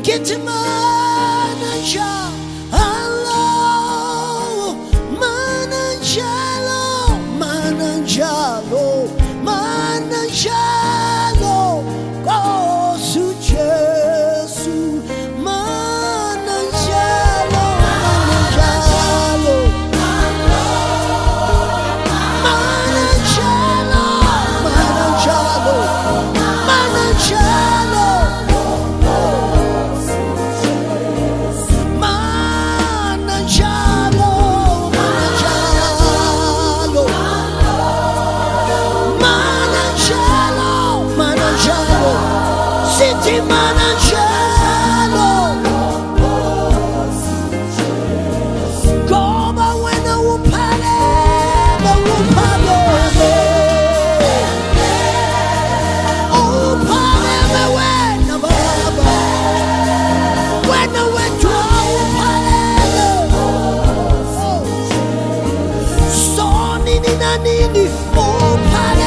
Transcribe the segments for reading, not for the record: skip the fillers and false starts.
Kitimananja, hello, Mananjalo, Mananjalo, Mananjalo, go to Jesus, Mananjalo, Mananjalo, Mananjalo, Mananjalo, Mananjalo. City Mananjalo, Goba when I will pale, oh pale when I baba, when I went to pale, so nini na nini, oh pale.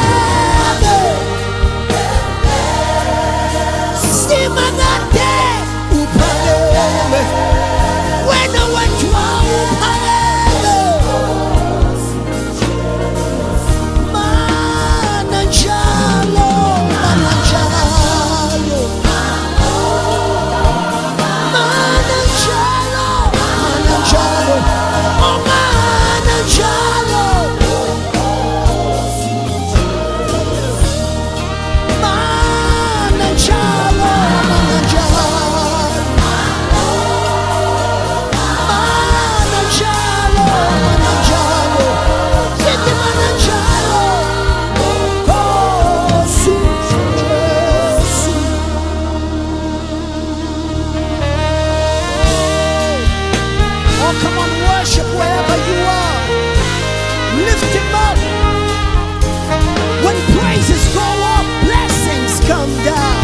When I went to Mananjalo, Mananjalo, Mananjalo, Mananjalo, oh Mananjalo, Mananjalo, Mananjalo. Come on, worship wherever you are. Lift him up. When praises go up, blessings come down.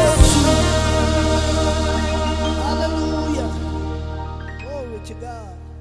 To God.